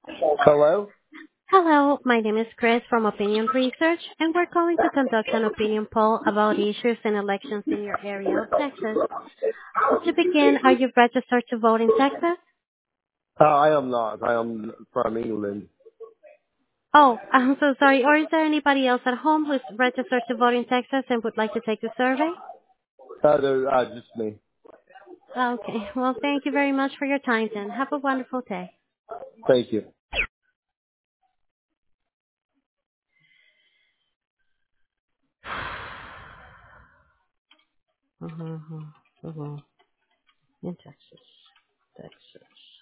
Hello? Hello, my name is Chris from Opinion Research, and we're calling to conduct an opinion poll about issues and elections in your area of Texas. To begin, are you registered to vote in Texas? I am not. I am from England. Oh, I'm so sorry. Or is there anybody else at home who's registered to vote in Texas and would like to take the survey? Just me. Okay, well, thank you very much for your time then. Have a wonderful day. Thank you. Mm-hmm, mm-hmm. In Texas. Texas.